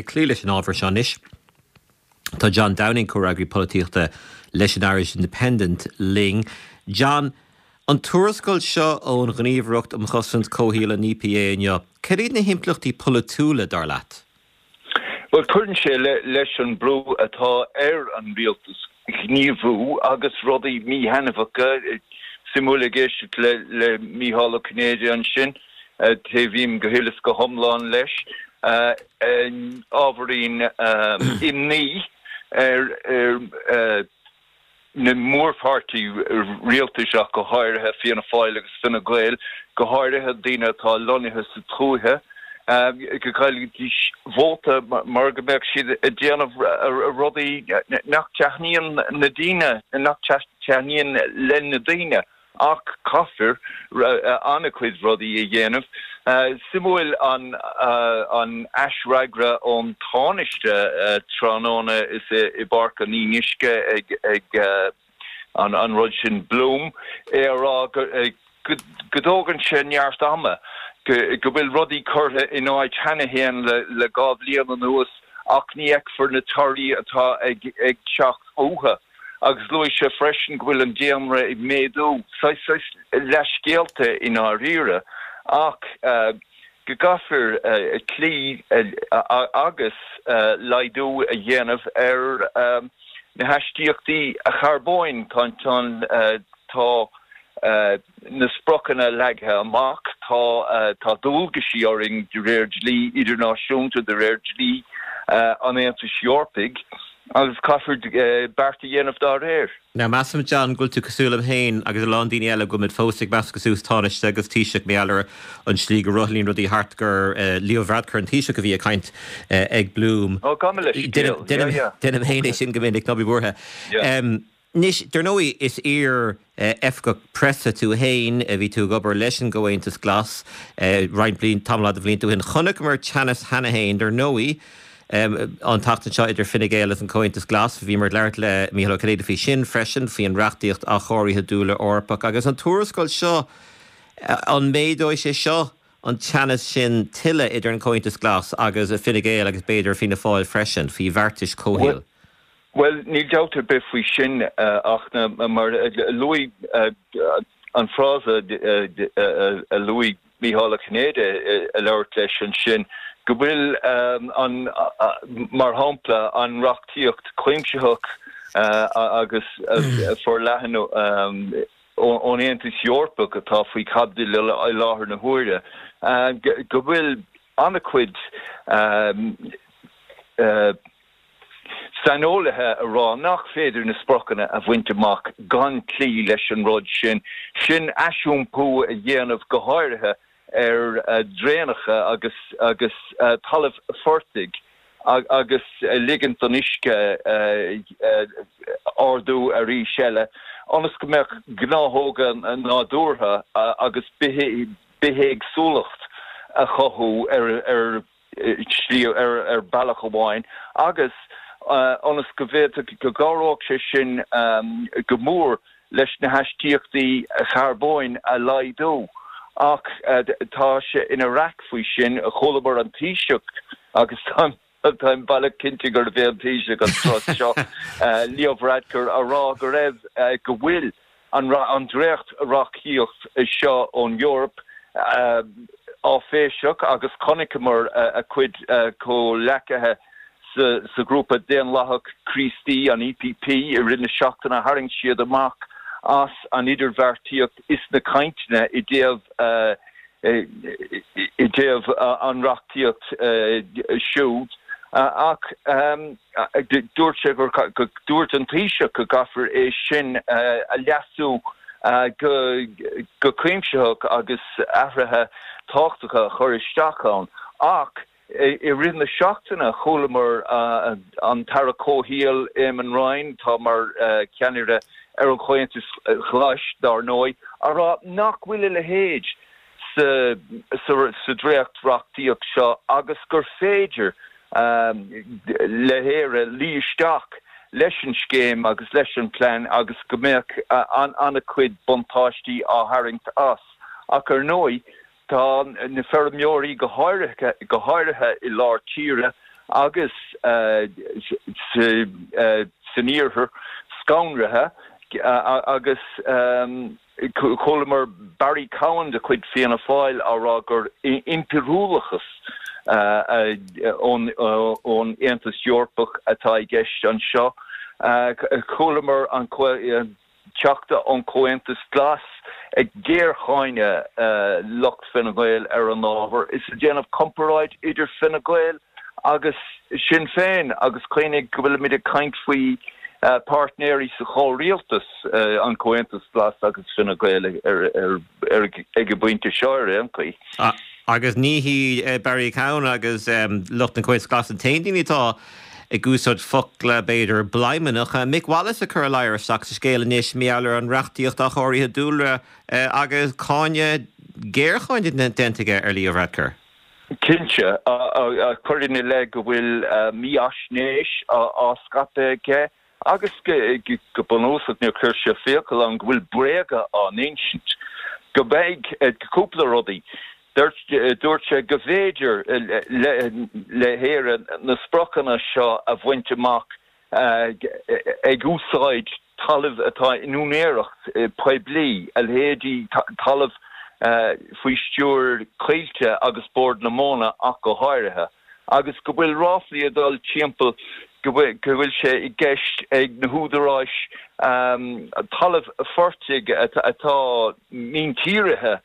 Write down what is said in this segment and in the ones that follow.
clíile an ábhar seanis. Tá John Downing córagraí polítíochta leis an Irish Independent Ling. John, an tuarascail seo ón gníomhreacht am chosint cóhíal an EPA inniu, ceir na himplachtaí politúla dar leat? Well, chuann sé leis an brú atá an rialtas gníomhrú agus rudaí mítheanmhacha simúla géiste le Mícheál Canadian sin té bhím go hilas go thomláin leis ábharín imní na mórpáirtí rialtaseach go háirithe fianna fáil agus finna Gael go háirithe daoine atá lonithe sa trúthe go chailg bhóta mar go mbeadh siad a déanamh rudaí nach teithníonn na daoine nach teithníonn len na daoine ach caithfir anna chuid rudaí a dhéanamh simúil an aisragra ón tánaiste tránóna is I barca nínisce ag an rud sin Bloom rá godógan sin neart ama go bhfuil rudaí curtha in áid hanahéan le gáb líon an nuas ach ní ag na tarí atá ag teach ótha agus luis sé freisin go bhfuil an déamra ag méadú leis céalta in á riire ach go gafir clí agus laidú a dhéanamh na haistíochtaí a charbóin tá na sprochanna leagthe amach tá dúlgaisí oring de réir dlí idirnáisiúnta de réir dlí an Aontas Eorpaig agus caithfir bearta dhéanamh dá réir. Now, Massam John, gúil tú cosúlam hain agus a Londíine eile go mid fósaigh meas cosús tánaiste agus tíiseach méallar an slí go ruthlín rudí hartgur Leo Varadkar an tíiseach a bhí a caint ag Bloom. Oh, gamelis. Denam hain sin go minic nobí búrtha. Nis, der nói is efga pressa tú hain a bhí tú gobar leis an gohaintas glas rein blin tamlad a bhlín tú hin chonach mar Chanas Hanna hain der nói an tatan seo idir Fine Gael an cointas glas bhí mar leirt le Mícheál Cnéide fhí sin freisin fhí an reachtaíocht a choiríthe dúla orpach agus an tuarascail seo an méadóid sé seo an Chanas sin tiile idir an cointas glas agus a Fine Gael agus beidir Fianna Fáil freisin fhí bhartais cóhéal. Well, ní doubt be fao sin ach na mar Louis an frása Louis Mícheál Cnéide a leirt leis an sin go bhfuil an mar hampla an reachtaíocht cuimseach agus for leathan ón Aontas Eorpaig atá faoi cabdí le láthair na huaire go bhfuil anna cuid Sanólathe a rá nach féidir na sprochanna a bhainteach gan clí leis an rud sin asisiúmpú a dhéanamh go háirithe dréanacha agus talamh fortig agus ligant an isce ardú a rí seile anas go mbeadh gnáthógan nádúrtha agus bihéag súlacht a chothú slíú bailach amháin agus anas go bhéad go gáróg sé sin go mór leis na haistíochtaí charbóin a laidú ach tá sé ina rac faoi sin a cholabar an tíiseach agus táim bailach cinnte gur bhéh an tíiseach an trás seo Leo Varadkar a rá go raibh go bhfuil an drécht raachíocht seo ón Eorp á féiseach agus connicimar a cuid có lecathe sa grúpa déan láthach Christie an EPP I rinne seachtainna haring siad amach as an idirbhartíocht is na caintne I déamh an reachtaíocht siúd ach dúirt sé go dúirt an tíiseach go gafar é sin a leasú go cuimseach agus ahrathe táchtacha chuir isteachán ach I rinne seachtainna cholamar an tara cóhíal an Ryan tá mar ceanire ar an chointas chláis dar nói a rá nach bhfuil le héid sa dréacht reachtaíocht seo agus gur féidir le héire líisteach leis an scéim agus leis an plán agus go mbeadh anna cuid buntáistí á haingt as ach ar nói tá na ferméorí go háirithe I lár tíre agus sanníorthair scaunrathe agus cholamar Barry Cowan de chuid fianna fáil árá gur impirúlachas ón Aontas Eorpach atá I gceist an seo cholamar an teachta an Comhaontas Glas ag géarcháine lucht Fine Gael ar an ábhar is a déanamh comparáid idir Fine Gael agus Sinn Féin agus chuoinnig go bhfuil mid a caint faoi partnéirí sa chomhrialtas an Comhaontas Glas agus Fine Gael ag a buinte seoir chuí. Agus níhí Barry Cowan agus lucht an Comhaontas Glas an taindínítá I gúsod fogla beidir blaimenach. Mick Wallace a chur leir sa scéile níos meallar an reachtaíocht a choirthe dúlra agus cáine géarcháin dentige ar líomh radcar. Kinse chuirine le go bhfuil míasnéis á scape agus go bonúsach ní chuir se fécail an go bhfuil bréga an ancient. Go beig cúpla rudaí. Dúirt sé go bhéidir le héire na sprochanna seo a bhainteach ag úsáid talamh atá inúnéireacht poiblí a héadí talamh faoi stúr caiilte agus bord na móna ach go háirithe. Agus go bhfuil ráflaí a dul timpeall go bhfuil sé I gceist ag na húdaráis talamh fortig atá míntíirithe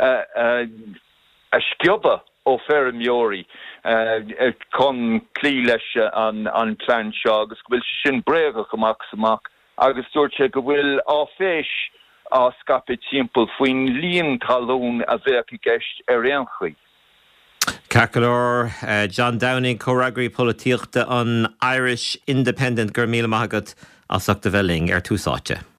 a sciobba ó Ferramóri chun clí leis an plan seo agus go bhfuil sin bréagach amach agus dúirt sé go bhfuil á féis á scape timpeall faoin líon talún a bheith I gceist ar éanchaí. Cacalor John Downing choragraí políochta an Irish Independent gur míle maigad as achta bheling ar túsáte.